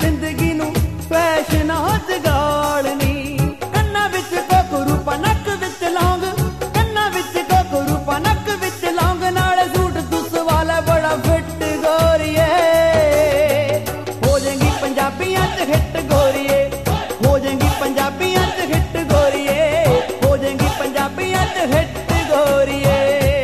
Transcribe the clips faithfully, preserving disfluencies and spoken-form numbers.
ਜ਼ਿੰਦਗੀ ਨੂੰ ਫੈਸ਼ਨਾਂ ਜਗਾਲਣੀ। ਕੰਨਾਂ ਵਿੱਚ ਘੁੰਗਰੂ ਪਾ ਨੱਕ ਵਿੱਚ ਲੌਂਗ, ਕੰਨਾਂ ਵਿੱਚ ਘੁੰਗਰੂ ਪਾ ਨੱਕ ਵਿੱਚ ਲੌਂਗ, ਨਾਲੇ ਸੂਟ ਤੂੰ ਸਵਾਲਾ ਬੜਾ ਫਿੱਟ ਗੋਰੀਏ। ਹੋ ਜਾਏਗੀ ਪੰਜਾਬੀਆਂ ਚ ਹਿੱਟ ਗੋਰੀਏ, ਹੋ ਜਾਏਗੀ ਪੰਜਾਬੀਆਂ ਚ ਹਿੱਟ ਗੋਰੀਏ, ਹੋ ਜਾਏਗੀ ਪੰਜਾਬੀਆਂ ਚ ਹਿੱਟ ਗੋਰੀਏ।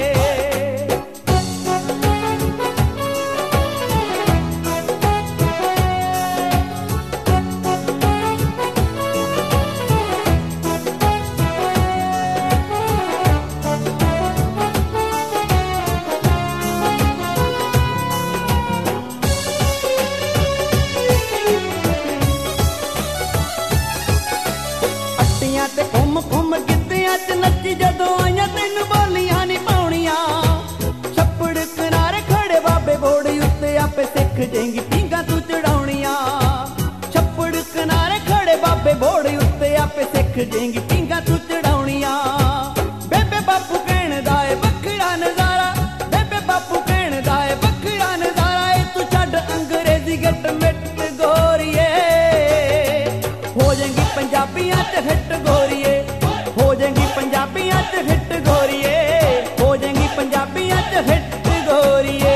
ਤੇ ਘੁੰਮ ਘੁੰਮ ਗਿੱਧਿਆਂ ਚ ਨੱਚੀ ਜਦੋਂ ਆਈਆਂ ਤੈਨੂੰ ਬੋਲੀਆਂ ਨੀ ਪਾਉਣੀਆਂ। ਛੱਪੜ ਕਿਨਾਰੇ ਖੜੇ ਬਾਬੇ ਬੋੜੀ ਉੱਤੇ ਆਪੇ ਸਿੱਖ ਜਾਏਂਗੀ ਪੀਂਘਾਂ ਤੂੰ ਚੜਾਉਣੀਆਂ। ਛੱਪੜ ਕਿਨਾਰੇ ਖੜੇ ਬਾਬੇ ਬੋੜੀ ਉੱਤੇ ਆਪੇ ਸਿੱਖ ਜਾਏਂਗੀ ਪੀਂਘਾਂ ਤੂੰ ਚੜਾਉਣੀਆਂ। ਬੇਬੇ ਬਾਪੂ ਕਹਿਣ ਦਾ ਏ ਵੱਖਰਾ ਨਜ਼ਾਰਾ, ਬੇਬੇ ਬਾਪੂ ਕਹਿਣ ਦਾ ਏ ਵੱਖਰਾ ਨਜ਼ਾਰਾ। ਏ ਤੂੰ ਛੱਡ ਅੰਗਰੇਜ਼ੀ ਗਿੱਟ ਮਿੱਟ ਗੋਰੀਏ, ਹੋ ਜਾਏਂਗੀ ਪੰਜਾਬੀਆਂ ਚ ਹਿੱਟ ਗੋਰੀਏ, ਹੋ ਜਾਏਂਗੀ ਪੰਜਾਬੀਆਂ ਚ ਹਿੱਟ ਗੋਰੀਏ, ਹੋ ਜਾਏਂਗੀ ਪੰਜਾਬੀਆਂ ਚ ਹਿੱਟ ਗੋਰੀਏ।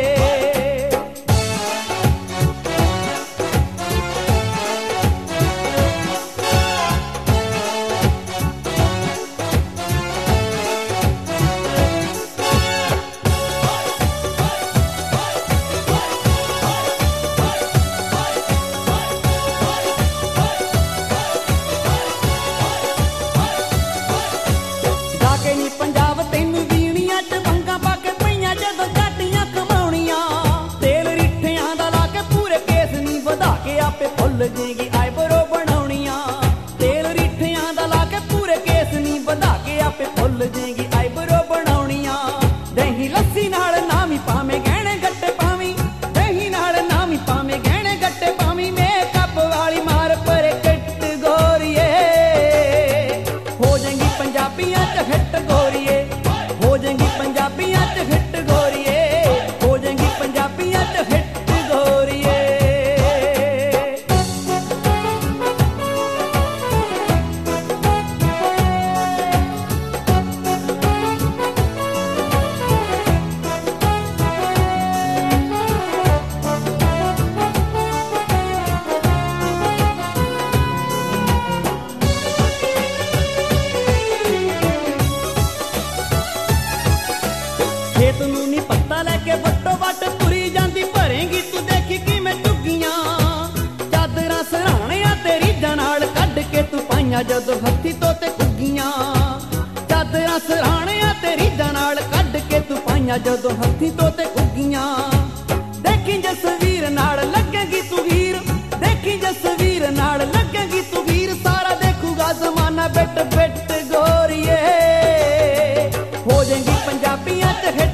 ਪੰਜਾਬ ਤੈਨੂੰ ਵੀਣੀਆਂ ਚ ਵੰਗਾਂ ਪਾ ਕੇ ਪਈਆਂ ਜਦੋਂ ਝਾਟੀਆਂ ਕਮਾਉਣੀਆਂ। ਤੇਲ ਰਿੱਠਿਆਂ ਦਾ ਲਾ ਕੇ ਪੂਰੇ ਕੇਸ ਨੀ ਵਧਾ ਕੇ ਆਪੇ ਭੁੱਲ ਜੇਗੀ ਆਈਬਰੋ ਬਣਾਉਣੀਆਂ। ਤੇਲ ਰਿੱਠਿਆਂ ਦਾ ਲਾ ਕੇ ਪੂਰੇ ਕੇਸ ਨੀ ਵਧਾ ਕੇ ਆਪੇ ਭੁੱਲ ਜੇਗੀ ਆਈਬਰੋ ਬਣਾਉਣੀਆਂ। ਦਹੀਂ ਲੱਸੀ ਨਾਲ ਨਾਵੀਂ ਪਾਵੇਂ ਗਹਿਣੇ ਗੱਟੇ ਪਾਵੀਂ, ਦਹੀਂ ਨਾਲ ਨਾਵੀਂ ਪਾਵੇਂ ਗਹਿਣੇ ਗੱਟੇ ਪਾਵੀਂ। ਮੇਕਅਪ ਵਾਲੀ ਮਾਰ ਪਰੇ ਕਿੱਟ ਗੋਰੀਏ, ਹੋ ਜਾਏਗੀ ਪੰਜਾਬੀਆਂ ਚ ਹਿੱਟ ਗੋਰੀਏ, ਹੋ ਜਾਏਗੀ ਪੰਜਾਬੀਆਂ ਚ ਹਿੱਟ ਗੋਰੀਏ, ਹੋ ਜਾਏਗੀ ਪੰਜਾਬੀਆਂ ਚ ਹਿੱਟ ਗੋਰੀਏ। ਖੇਤ ਨੂੰ ਨੀ ਪੱਤਾ ਲੈ ਕੇ ਵੱਟੋ ਵੱਟ ਤੁਰੀ ਜਾਂਦੀ, ਭਰੇਂਗੀ ਤੂੰ ਦੇਖੀ ਕਿਵੇਂ ਝੁੱਗੀਆਂ। ਚਾਦਰਾਂ ਸਰਾਣਿਆਂ ਤੇ ਰੀਝਾਂ ਨਾਲ ਕੱਢ ਕੇ ਤੂੰ ਪਾਈਆਂ ਜਦੋਂ ਹੱਥੀ ਤੋਂ ਤੇ ਘੁੱਗੀਆਂ। ਚਾਦਰਾਂ ਸਰਾਣਿਆਂ ਤੇ ਰੀਝਾਂ ਨਾਲ ਕੱਢ ਕੇ ਤੂੰ ਪਾਈਆਂ ਜਦੋਂ ਹੱਥੀ ਤੋਂ ਤੇ ਘੁੱਗੀਆਂ। ਦੇਖੀ ਜਸਵੀਰ ਨਾਲ ਲੱਗੇਗੀ ਤੂੰ ਹੀਰ, ਦੇਖੀ ਜਸਵੀਰ ਨਾਲ ਲੱਗੇਗੀ ਤੂੰ ਹੀਰ। ਸਾਰਾ ਦੇਖੂਗਾ ਜ਼ਮਾਨਾ ਬਿੱਟ ਬਿੱਟ ਗੋਰੀਏ, ਹੋ ਜਾਏਗੀ ਪੰਜਾਬੀਆਂ ਚ ਹਿੱਟ